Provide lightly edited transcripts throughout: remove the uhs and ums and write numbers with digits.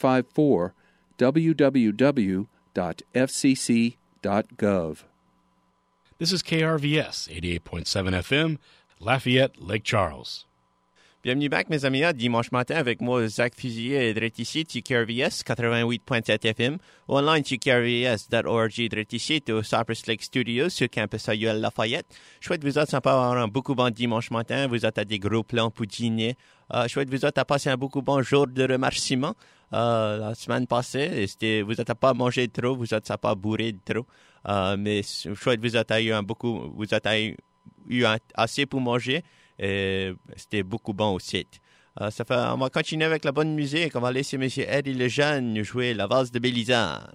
454 www.fcc.gov. This is KRVS 88.7 FM, Lafayette, Lake Charles. Bienvenue back, mes amis, à dimanche matin avec moi, Zach Fusilier, direct ici, sur KRVS 88.7 FM, ou online sur krvs.org, direct ici, au Cypress Lake Studios, sur campus à UL Lafayette. Je souhaite vous autres sympa avoir un beaucoup bon dimanche matin, vous êtes à des gros plans pour dîner. Je souhaite vous autres à passer un beaucoup bon jour de remerciement. La semaine passée, vous êtes à pas manger trop, vous êtes à pas bourrer trop. Mais je souhaite vous êtes à eu assez pour manger. Et c'était beaucoup bon aussi. On va continuer avec la bonne musique. On va laisser M. Eddie Lejeune nous jouer la valse de Bélisande.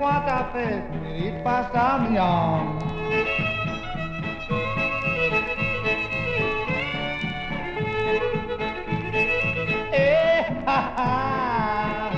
moi ta fête, mérite pas ça, miam. Eh, ha, ha.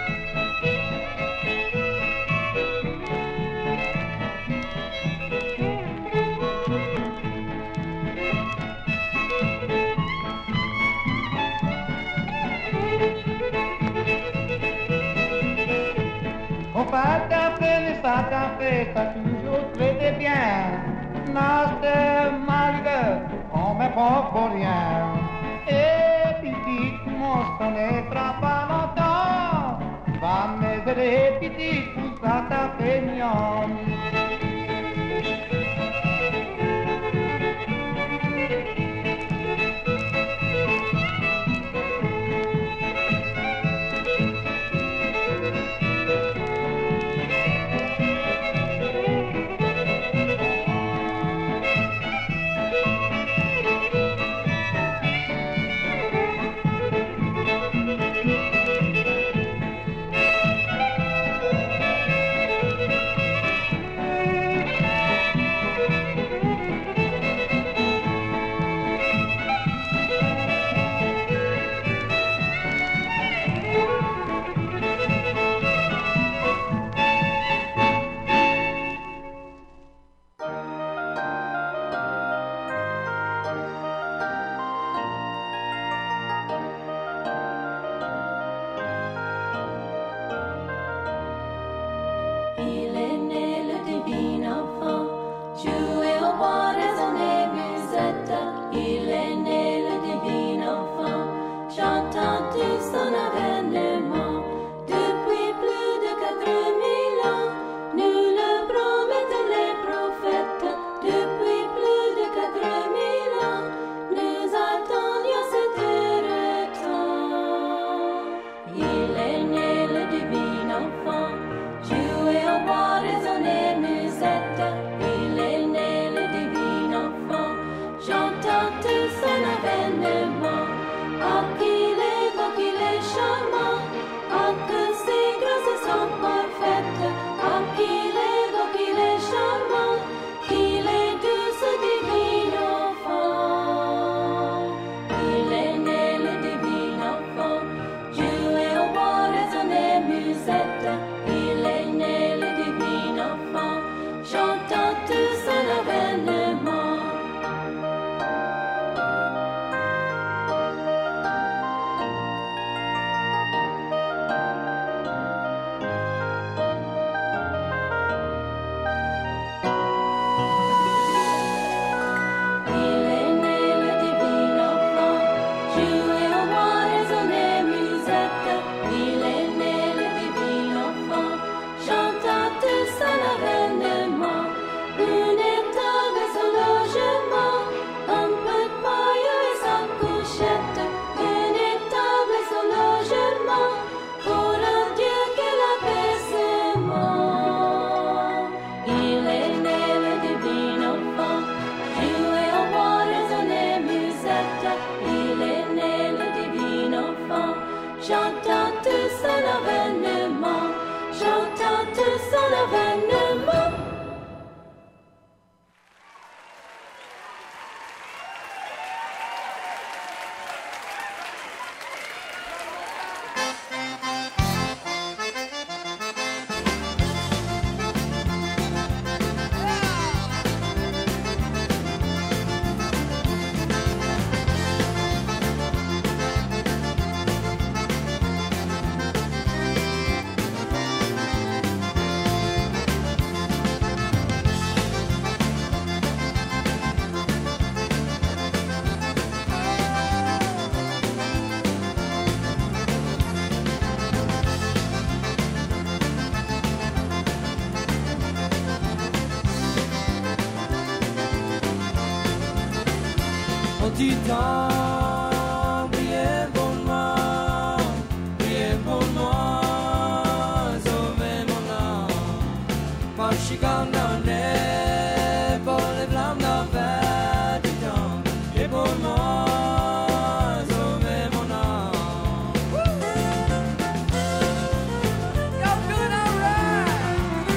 On va taper, mais ça taper, t'as toujours traité bien. Naster, malgré, on me prend pour rien. Et petit, mon son n'étra pas longtemps. Va m'aider, petit, pour ça taper, miam. Petit temps, priez pour moi, sauvez mon âme. Marchez comme dans les pour les flammes d'enfer du temps. Priez pour moi, sauvez mon âme. You're good, alright.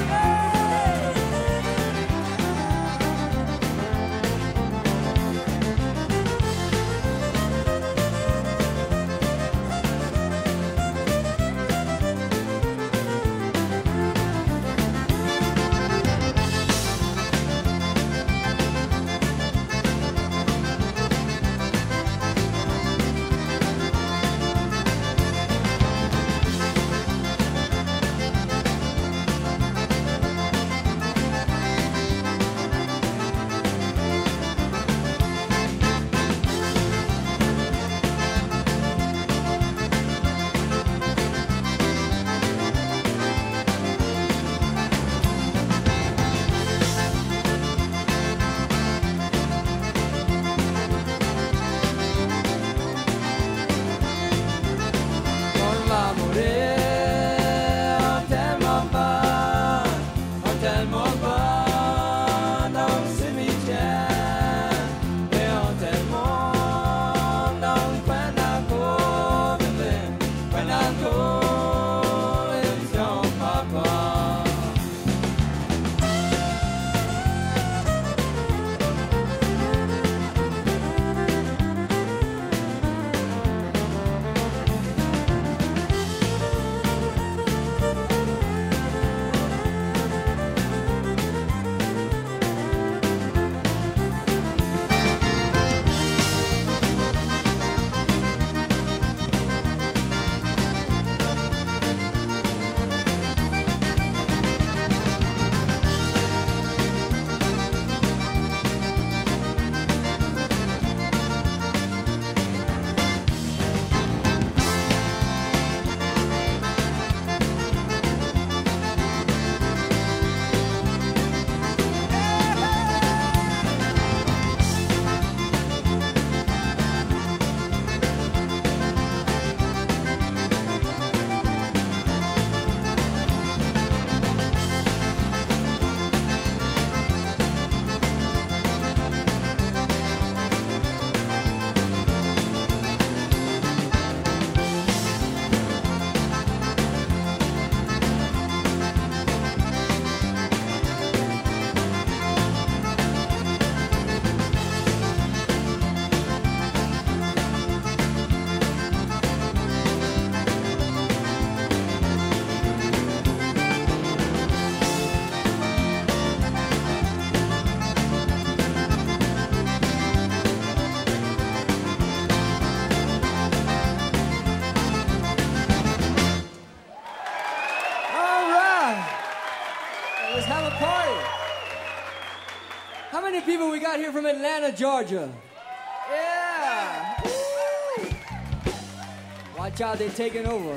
got here from Atlanta, Georgia? Yeah. Woo. Watch out, they're taking over.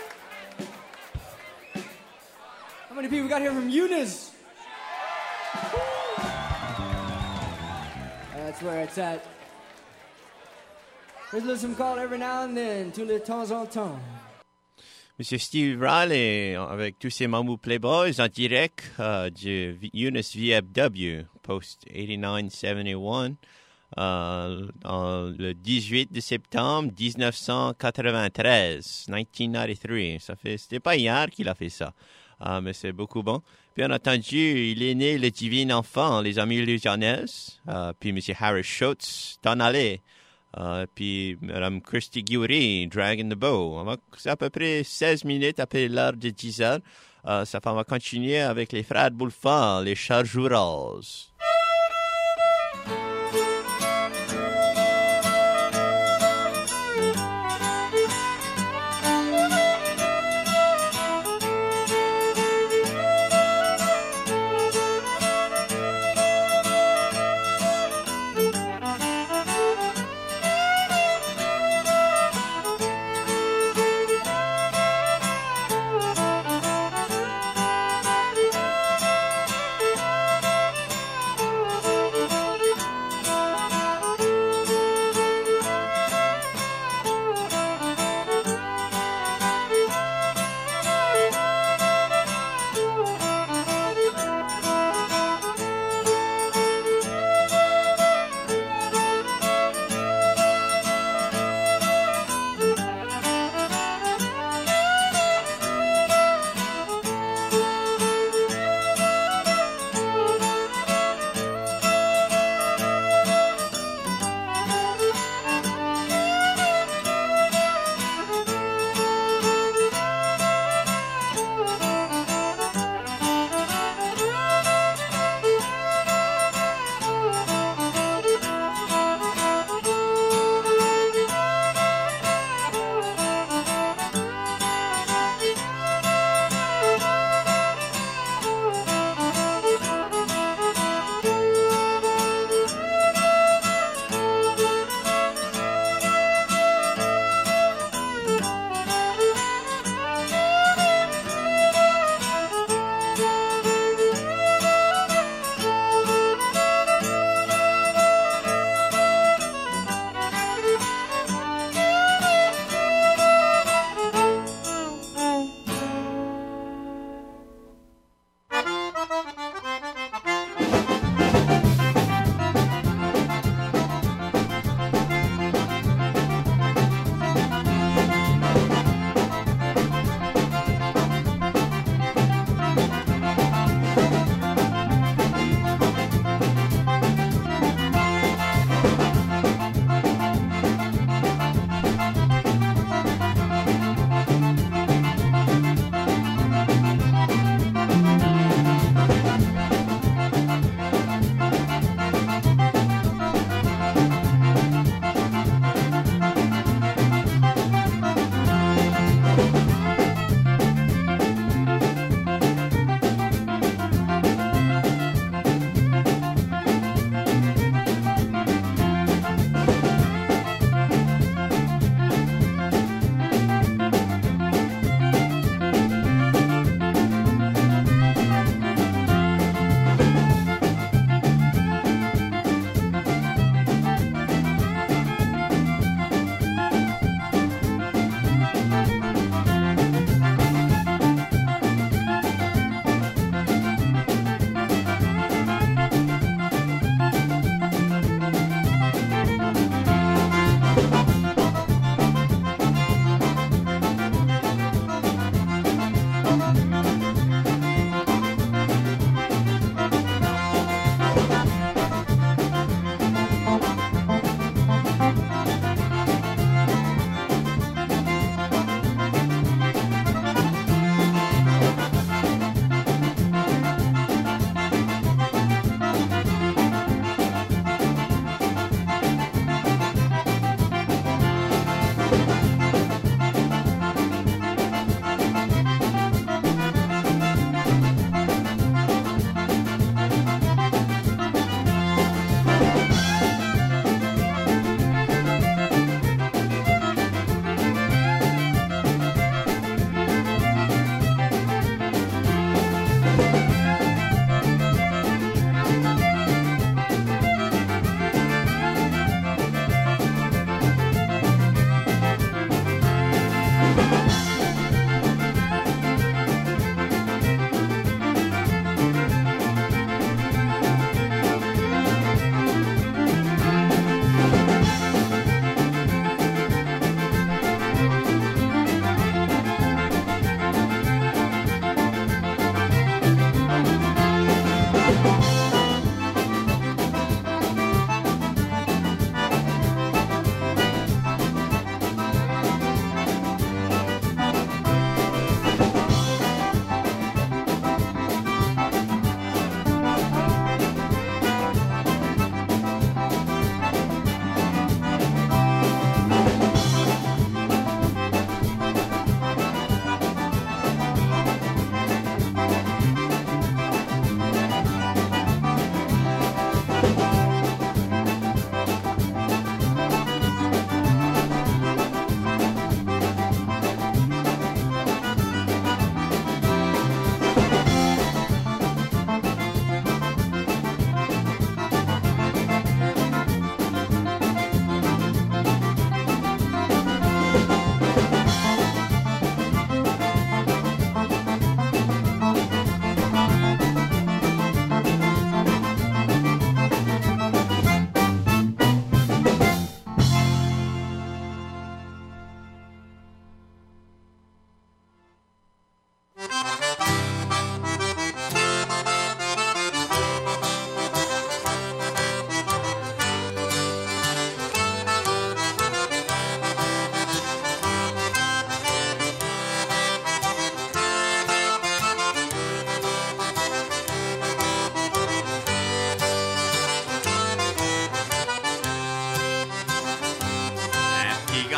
How many people we got here from Eunice? That's where it's at. Let's listen call every now and then, tous les temps en temps. Monsieur Steve Riley, avec tous ses Mamou Playboys, en direct du Eunice VFW, Post 8971, le 18 de septembre 1993, 1993. C'était pas hier qu'il a fait ça, mais c'est beaucoup bon. Bien entendu, il est né le divin enfant, les amis Louisianaises, puis Monsieur Harris Schultz, Don Allais, puis Mme Christy Guiri, Dragon the Bow. C'est à peu près 16 minutes après l'heure de 10 heures. Ça va continuer avec les frères Boulefard, les Charjouras.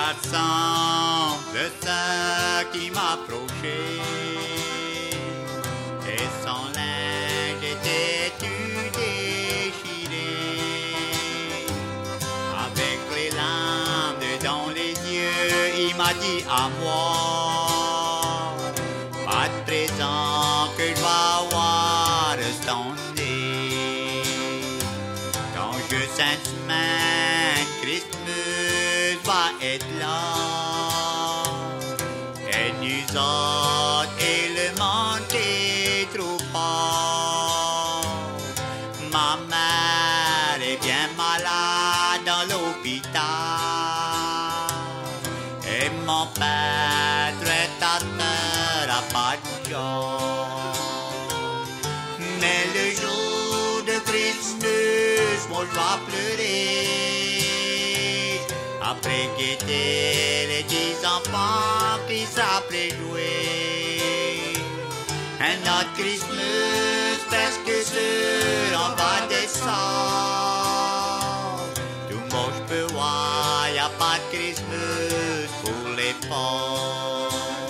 semble ce qui m'approchait. Et son linge était tout déchiré. Avec les larmes dans les yeux, il m'a dit à moi, pas de présent que je vais avoir cette année. Quand je sens demain, Christmas va être là. Et nous autres et le monde est trop fort. Ma mère est bien malade dans l'hôpital. Et mon père traiteur a pas de job. Mais le jour de Christmas, moi je vais pleurer. Après guetter les 10 enfants qui s'appelaient jouer. Un autre Christmas presque sûr en bas des sorts. Tout moi je peux voir, y a pas de Christmas pour les pauvres.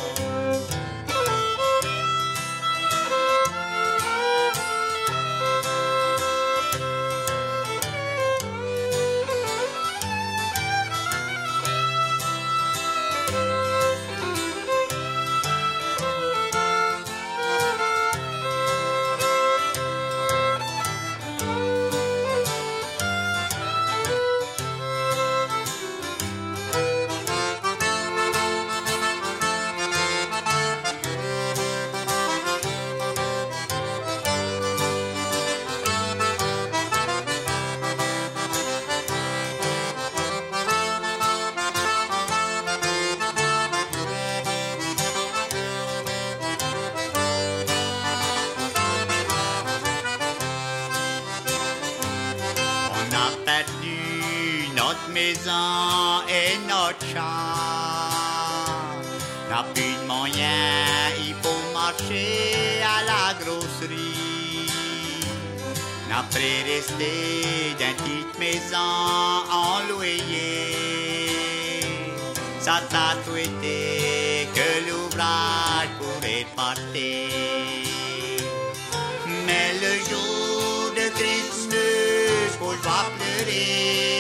Maison et notre champ. N'a plus de moyens, il faut marcher à la grosserie. N'a pas resté d'une petite maison en loyer. Ça t'a souhaité que l'ouvrage pourrait partir. Mais le jour de Christmas, faut pas pleurer.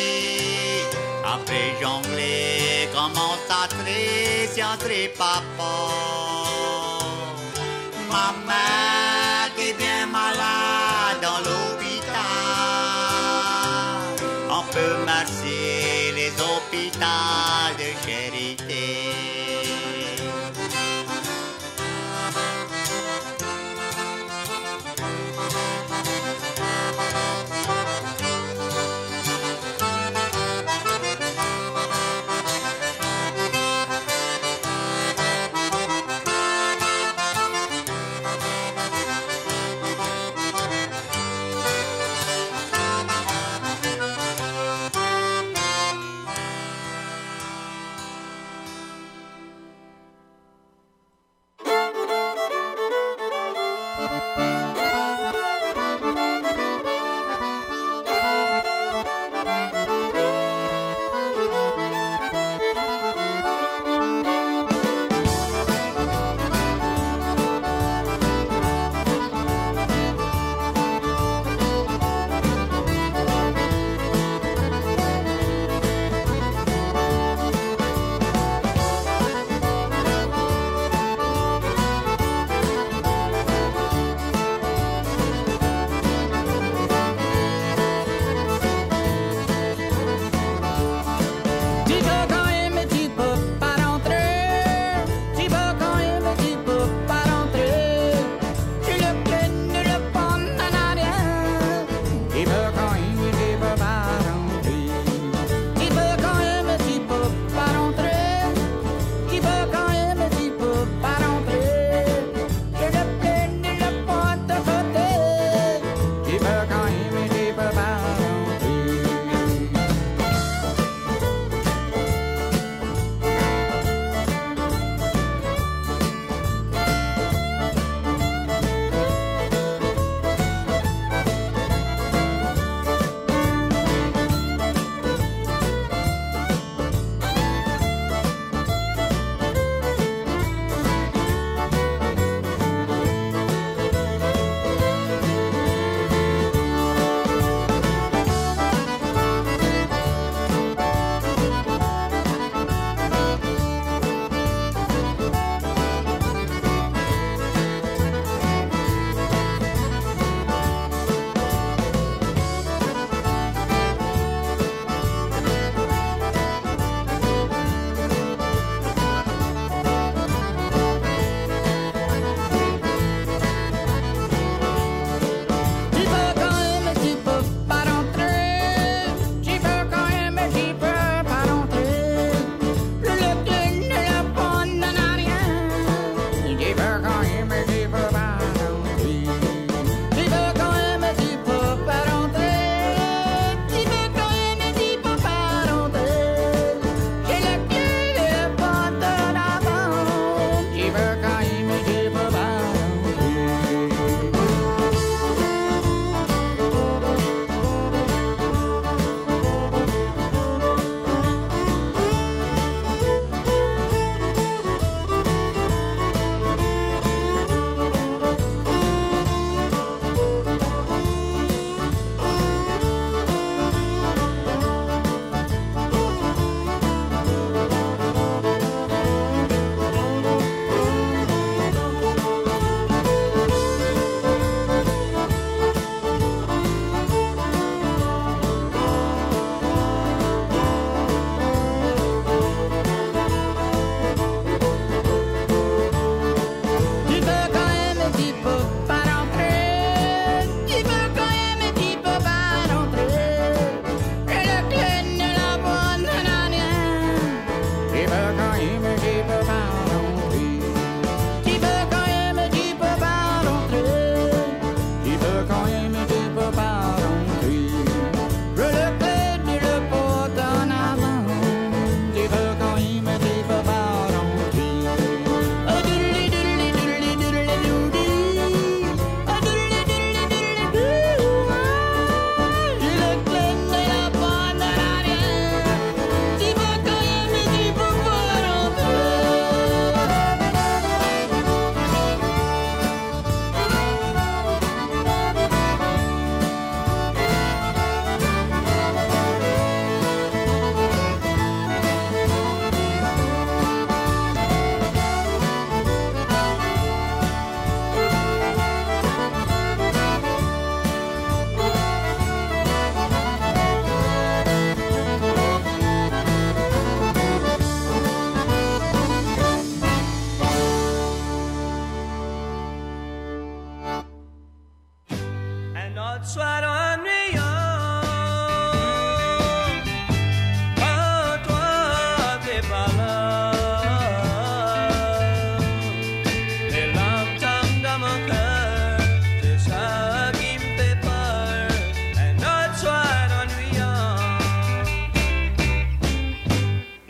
Après jongler, commence à tresser entre papa. Ma mère est bien malade dans l'hôpital. On peut remercier les hôpitaux de charité.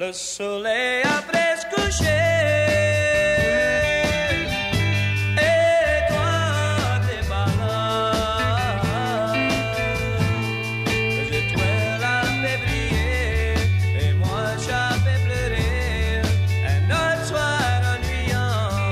Le soleil a presque couché. Et toi, t'es pas là. Les étoiles a fait briller. Et moi, j'ai fait pleurer. Un autre soir ennuyant.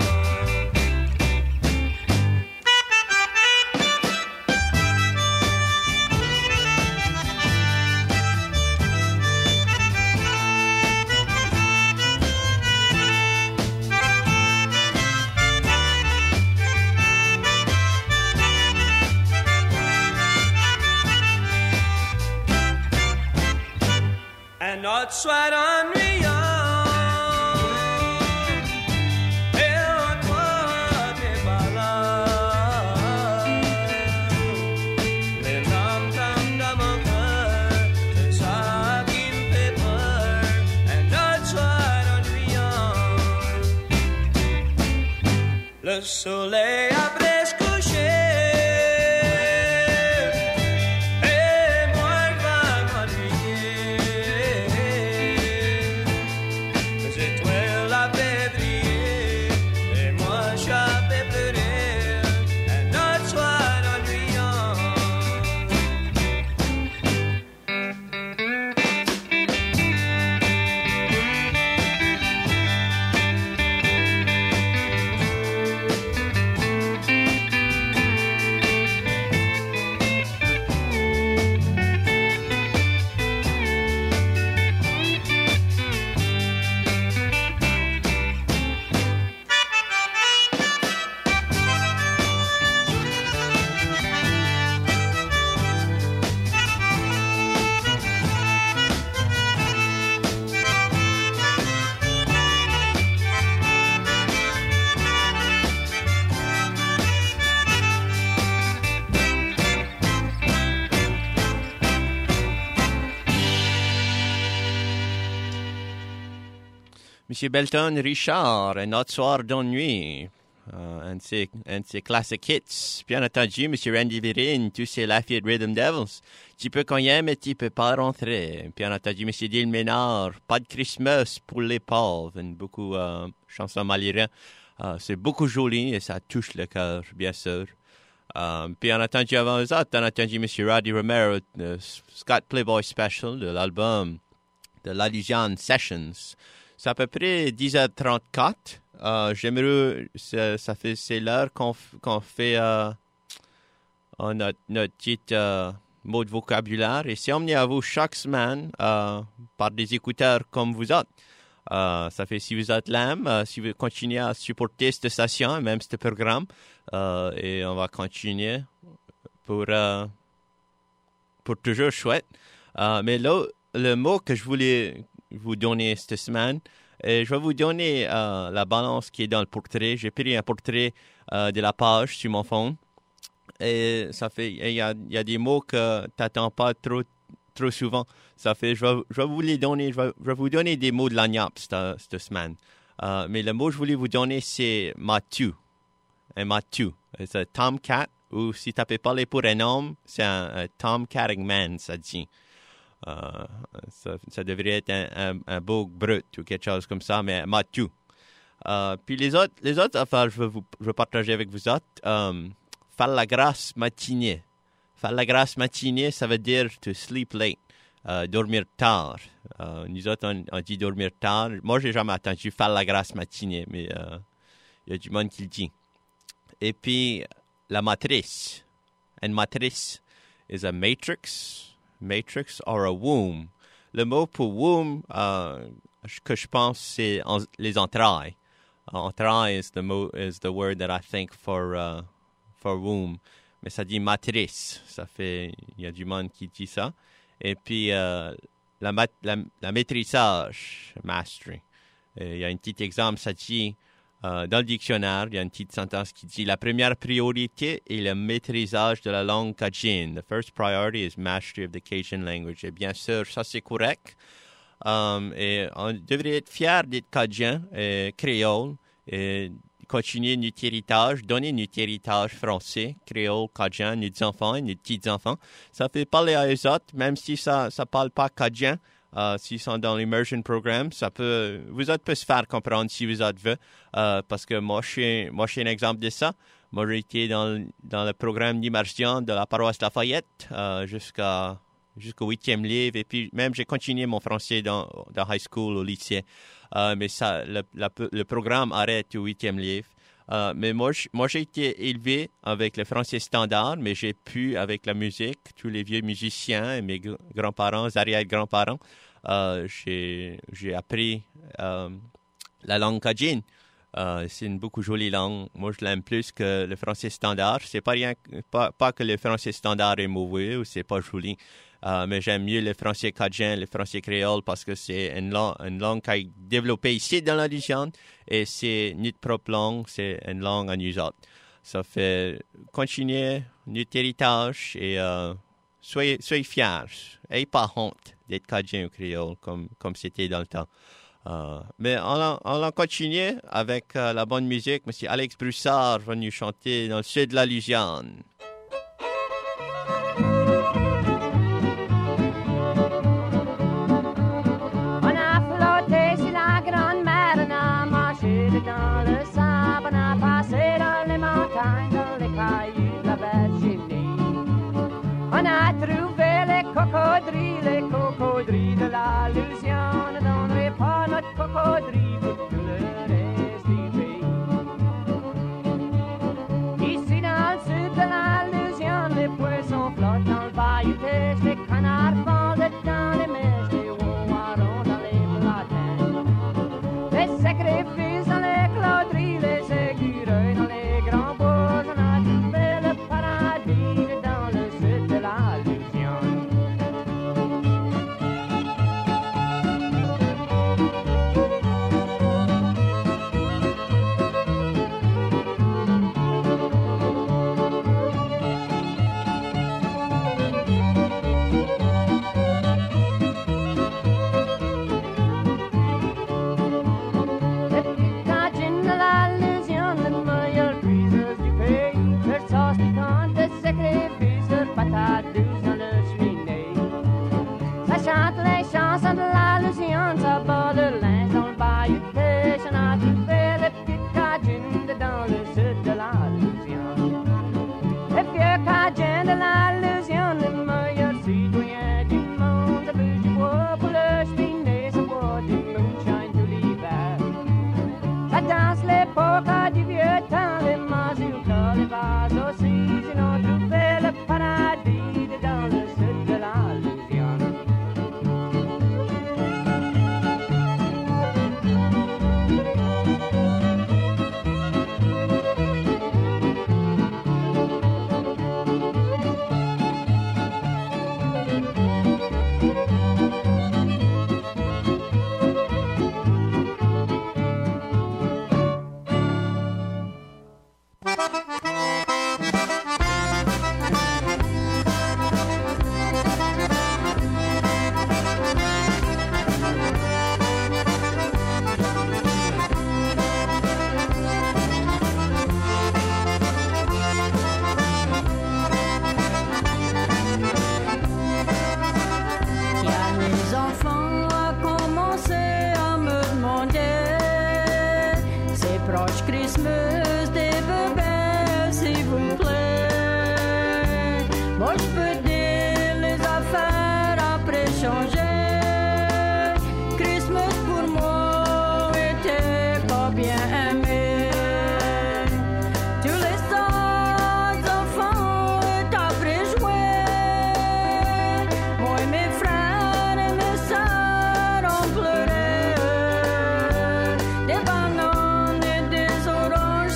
Un autre soir ennuyant. Et toi, t'es pas là. Les larmes tombent dans mon cœur. C'est ça qui me fait peur. Un autre soir ennuyant. Le soleil a presque couché. Et moi, je vais m'ennuyer. Les étoiles avaient brillé. Et moi, j'avais pleuré. Un autre soir ennuyant. Monsieur Belton Richard, Un autre soir d'ennui, un de ses classic hits. Bien entendu, Monsieur Randy Virine, tous ces Lafayette Rhythm Devils. Tu peux cogner, mais tu peux pas rentrer. Bien entendu, Monsieur Dale Ménard, Pas de Christmas pour les pauvres. Beaucoup chansons malirables. C'est beaucoup joli et ça touche le cœur, bien sûr. Bien entendu, avant ça, on a entendu Monsieur Roddy Romero, Scott Playboy Special de l'album de l'Allusion Sessions. C'est à peu près 10h34. J'aimerais, c'est l'heure qu'on fait notre petit mot de vocabulaire. Et c'est emmené à vous chaque semaine par des écouteurs comme vous êtes. Ça fait si vous êtes l'âme, si vous continuez à supporter cette station, même ce programme, et on va continuer pour toujours chouette. Mais là, le mot que je voulais vous donner cette semaine, je vais vous donner la balance qui est dans le portrait. J'ai pris un portrait de la page sur mon phone. Et ça fait, il y a des mots que tu n'attends pas trop souvent. Ça fait, je vais vous les donner, je vais vous donner des mots de l'agnappe cette semaine. Mais le mot que je voulais vous donner, c'est matu. Un matu. C'est un tomcat, ou si tu peux parler pour un homme, c'est un tomcatting man, ça dit. Ça devrait être un beau brut ou quelque chose comme ça, mais matu. Puis les autres affaires, je vais partager avec vous autres. Faire la grasse matinée. Faire la grasse matinée, ça veut dire to sleep late. Dormir tard. Nous autres, on dit dormir tard. Moi, j'ai jamais entendu faire la grasse matinée, mais il y a du monde qui le dit. Et puis, la matrice. Une matrice is a matrix or a womb. Le mot pour womb, que je pense, c'est les entrailles. Entrailles is the word that I think for womb. Mais ça dit matrice. Ça fait, il y a du monde qui dit ça. Et puis, la maîtrisage, mastery. Il y a un petit exemple, ça dit, dans le dictionnaire, il y a une petite sentence qui dit « La première priorité est le maîtrisage de la langue cajun. The first priority is mastery of the Cajun language. » Et bien sûr, ça c'est correct. Et on devrait être fiers d'être cajun et créole et continuer notre héritage, donner notre héritage français, créole, cajun, nos enfants et nos petits-enfants. Ça fait parler à eux autres, même si ça parle pas cajun. s'ils sont dans l'immersion programme, vous autres peut se faire comprendre si vous autres veut, parce que moi, je suis un exemple de ça. Moi, j'ai été dans le programme d'immersion de la paroisse Lafayette jusqu'au 8e livre, et puis même j'ai continué mon français dans high school, au lycée. Mais ça, le programme arrête au 8e livre. Mais moi, j'ai été élevé avec le français standard, mais j'ai pu, avec la musique, tous les vieux musiciens et mes grands-parents, arrière-grands-parents, j'ai appris la langue cajun. C'est une beaucoup jolie langue. Moi, je l'aime plus que le français standard. C'est pas que le français standard est mauvais ou c'est pas joli. Mais j'aime mieux le français cajun, le français créole, parce que c'est une langue qui est développée ici dans la région, et c'est notre propre langue, c'est une langue à nous autres. Ça fait continuer notre héritage, et soyez fiers. N'ayez pas honte d'être cajun ou créole comme c'était dans le temps. Mais on va continuer avec la bonne musique. Monsieur Alex Broussard va nous chanter dans le sud de la Louisiane. Dans le sable, on a passé dans les montagnes, dans les cailloux de la Virginie. On a trouvé les cocodrilles de la Louisiane. Ne donnerait pas notre cocodrille pour tout le reste du pays. Ici dans le sud de la Louisiane, les poissons flottent dans le bayou Teche, les canards fondent dans les mèches, les ouarons dans les platins. Les sacrifices dans les cloderies, les écureuils dans les grands bois, on a trouvé le paradis dans le sud de la Louisiane. Chante les chansons de la Louisiane, ça bat le linge dans le bayou Teche. On a trouvé les petites cajunes dans le sud de la Louisiane. Les vieux cajuns de la Louisiane, les meilleurs citoyens du monde. Ça bouge du bois pour le cheminée, ça boit du moonshine tout l'hiver. Ça danse les polkas du vieux temps, les mazurkas, les vases aussi. Ils ont trouvé le paradis dans le sud de la Louisiane. Des bananes et des oranges.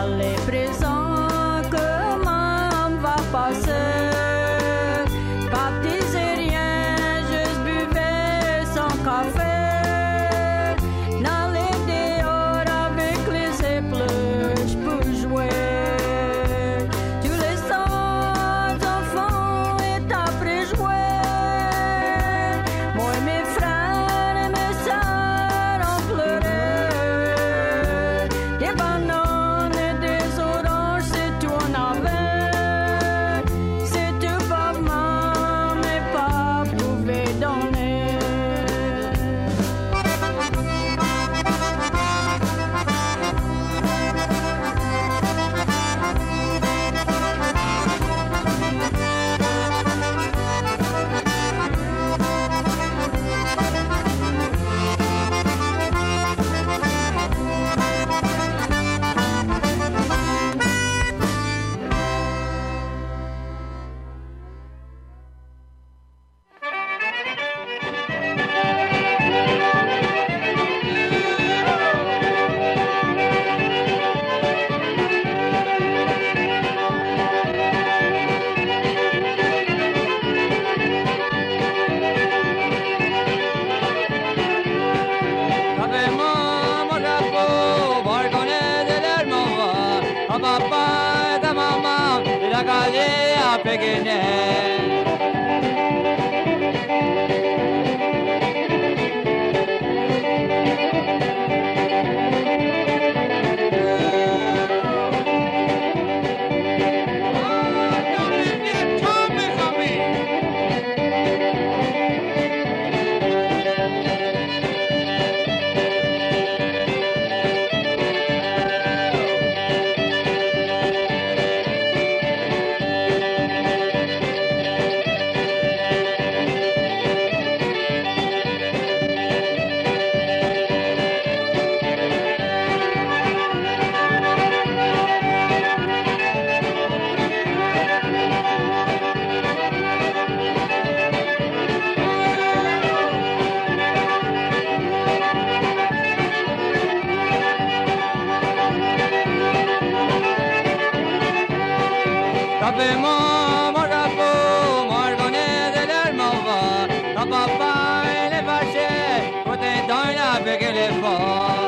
les présents que maman va passer. Pas petits et rien, juste buvez son café. N'allez dehors avec les épluches pour jouer. Tous les enfants est après jouer. Moi et mes frères et mes sœurs ont pleuré. Des bananes et des oranges, c'est tout on avait. C'est tout maman et papa pouvaient donner. Sapemo, morrapo, morgone dell'ermova, la papà e le fasce, potete donare perché le fa.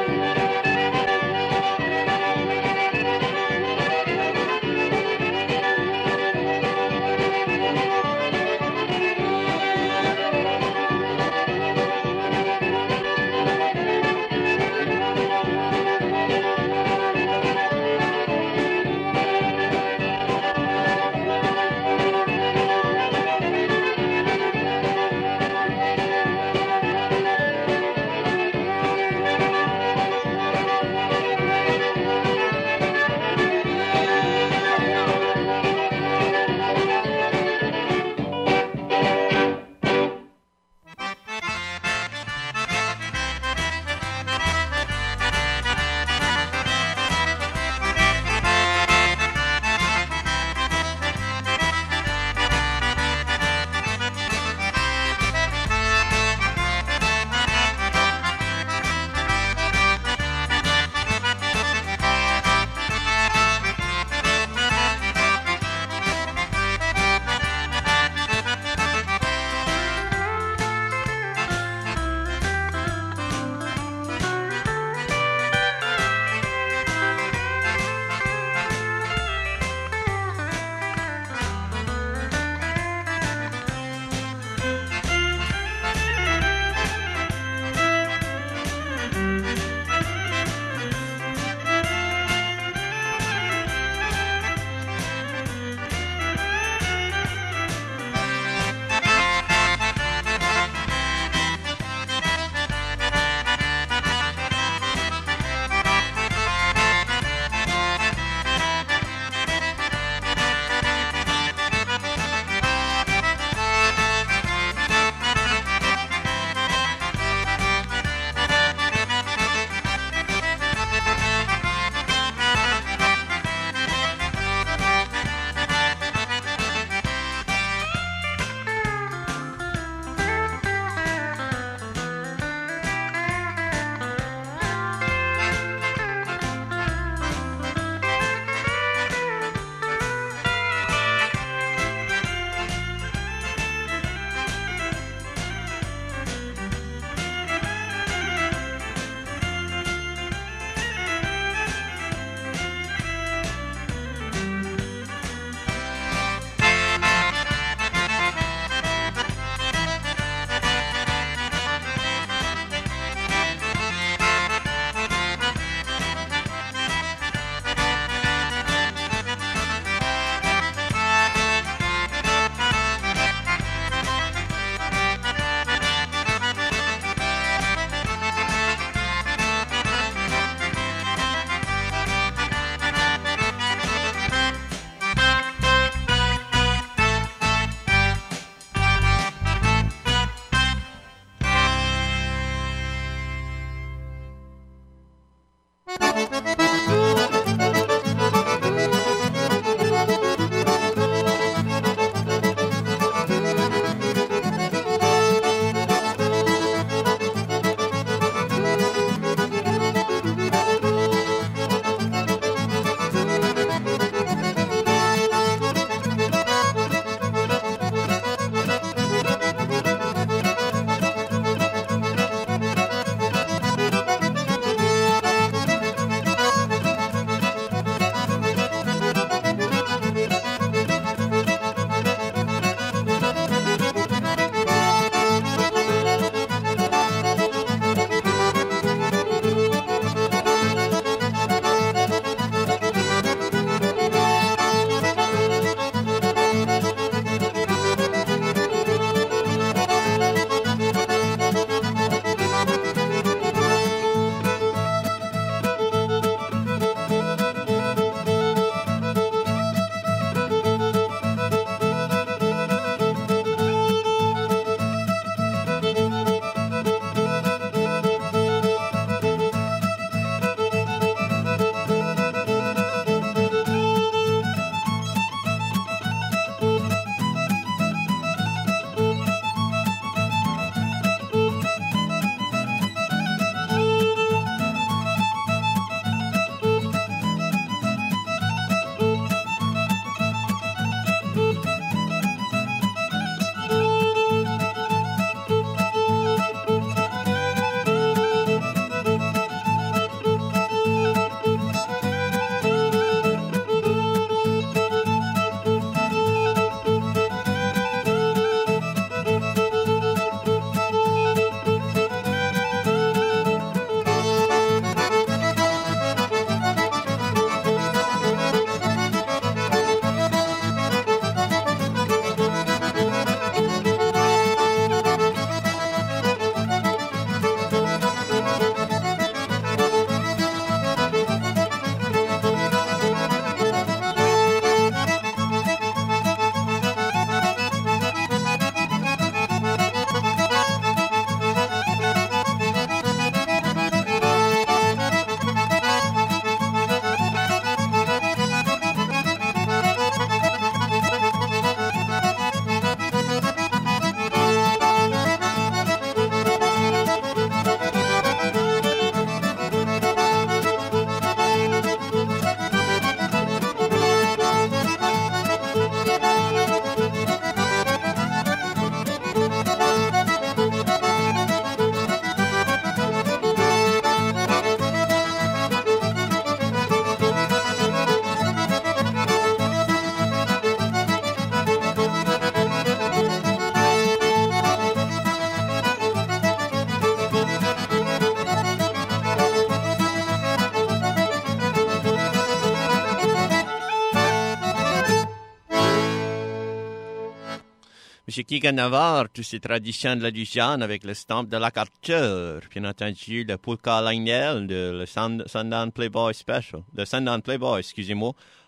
M. Keegan Navarre, toutes ces traditions de la Louisiane avec le stamp de la culture. Bien entendu, le polka Lionel de le Sundown Playboy Special. Le Sundown Playboy, excusez-moi.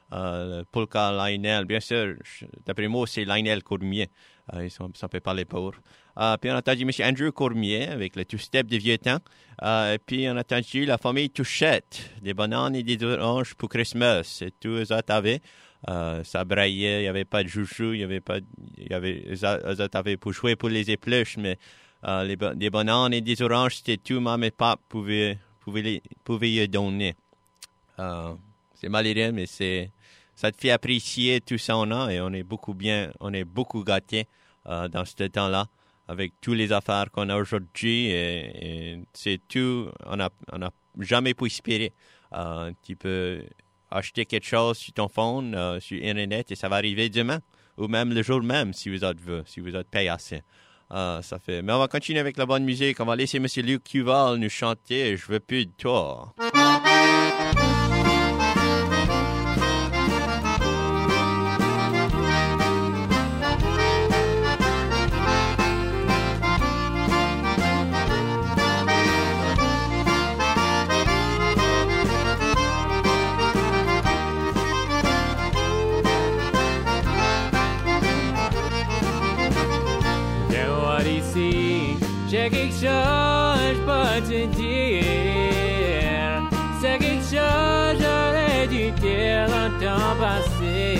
Le polka Lionel, bien sûr, d'après moi, c'est Lionel Cormier. Ça peut parler pour. Puis on a entendu M. Andrew Cormier avec le two-step de vieux temps. Puis on a entendu la famille Touchette, des bananes et des oranges pour Christmas. C'est tout ça t'avais. Ça braillait, il n'y avait pas de chouchou, eux avaient pour jouer pour les épluches, mais des bananes et des oranges, c'était tout, maman et papa pouvaient y donner. C'est malheureux, mais ça te fait apprécier tout ça on a, et on est beaucoup gâtés dans ce temps-là, avec toutes les affaires qu'on a aujourd'hui, et c'est tout, on n'a jamais pu espérer. Tu peux acheter quelque chose sur ton phone, sur Internet, et ça va arriver demain, ou même le jour même, si vous êtes payé assez. Mais on va continuer avec la bonne musique. On va laisser M. Luc Cuval nous chanter « Je veux plus de toi ». J'ai quelque chose pour te dire. Ce a quelque chose j'aurais dû dire longtemps passé.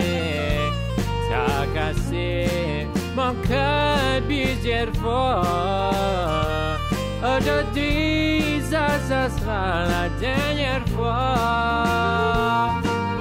T'as cassé mon cœur plusieurs fois. Aujourd'hui, ça sera la dernière fois.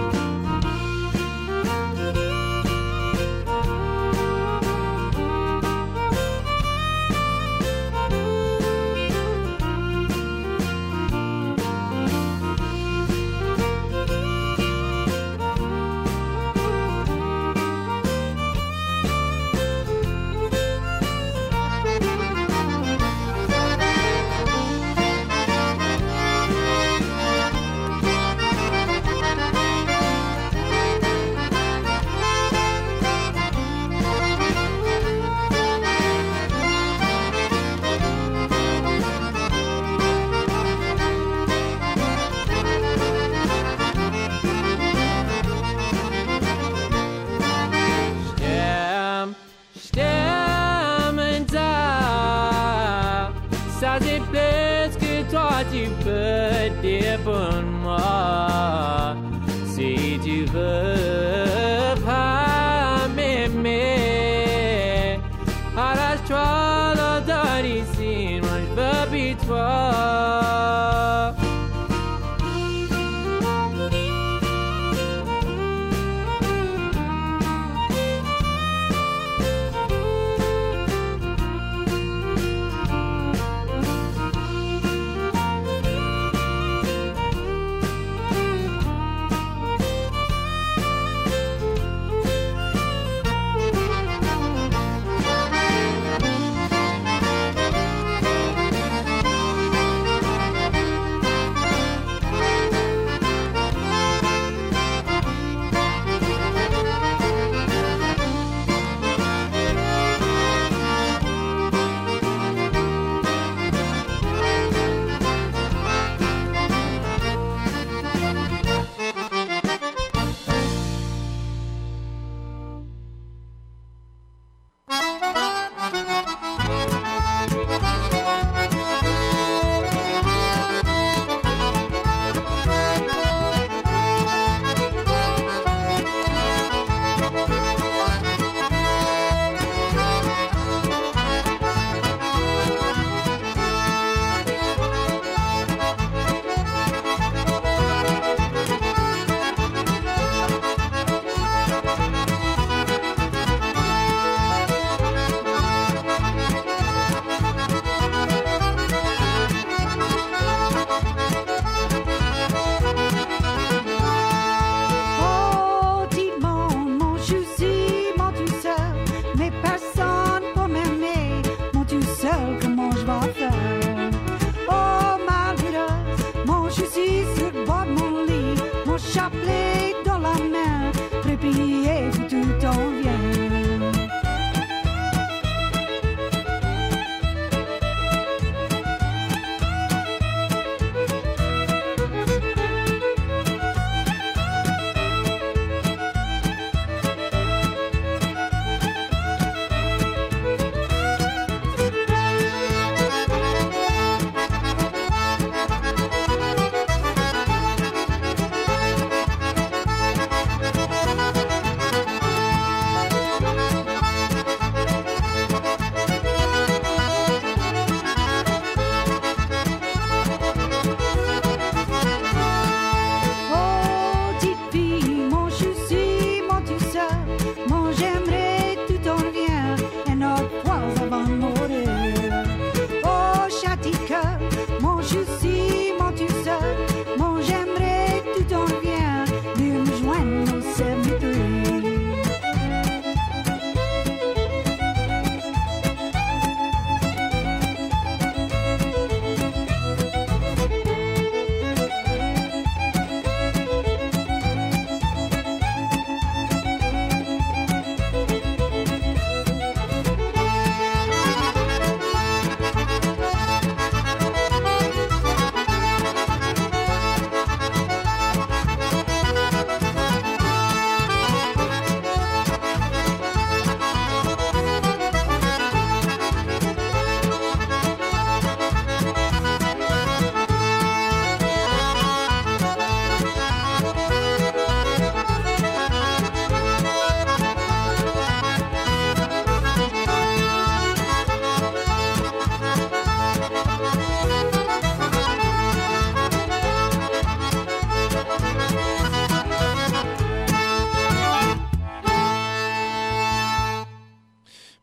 Tu peux dire pour moi si tu veux pas m'aimer. Arrache-toi l'odeur ici, moi je veux plus toi.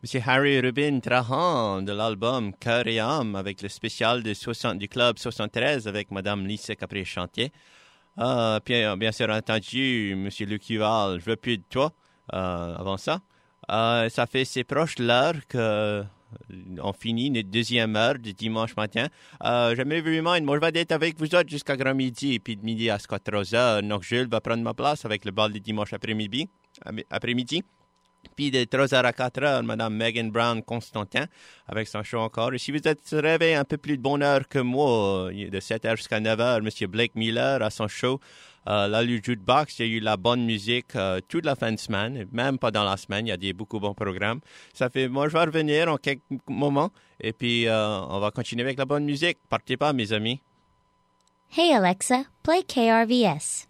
Monsieur Harry Rubin Trahan de l'album Cœur et âme avec le spécial du Club 73 avec Madame Lisa Capré-Chantier. Puis, bien sûr, entendu, Monsieur Luc Huval, Je veux plus de toi, avant ça. Ça fait c'est proche l'heure qu'on finit notre deuxième heure du dimanche matin. J'aimerais vous reminder, moi, je vais être avec vous autres jusqu'à grand midi, et puis de midi à 14h, donc Jules va prendre ma place avec le bal du dimanche après-midi. Puis de 3h à 4h, Mme Megan Brown-Constantin avec son show encore. Et si vous êtes réveillé un peu plus de bonne heure que moi, de 7h jusqu'à 9h, M. Blake Miller à son show, là, le Jukebox, il y a eu la bonne musique toute la fin de semaine, même pas dans la semaine, il y a des beaucoup bons programmes. Ça fait, moi, je vais revenir en quelques moments et puis on va continuer avec la bonne musique. Partez pas, mes amis. Hey, Alexa, play KRVS.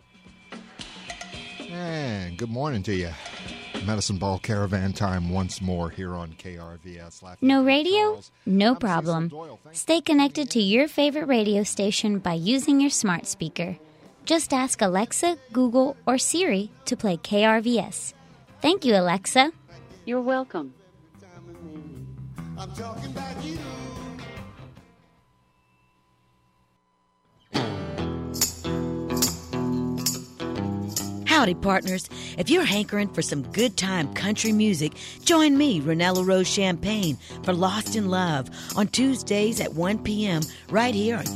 And good morning to you. Medicine Ball Caravan time once more here on KRVS. No radio? No problem. Stay connected to your favorite radio station by using your smart speaker. Just ask Alexa, Google, or Siri to play KRVS. Thank you, Alexa. You're welcome. I'm talking about you. Howdy, partners. If you're hankering for some good-time country music, join me, Ronella Rose Champagne, for Lost in Love on Tuesdays at 1 p.m. right here on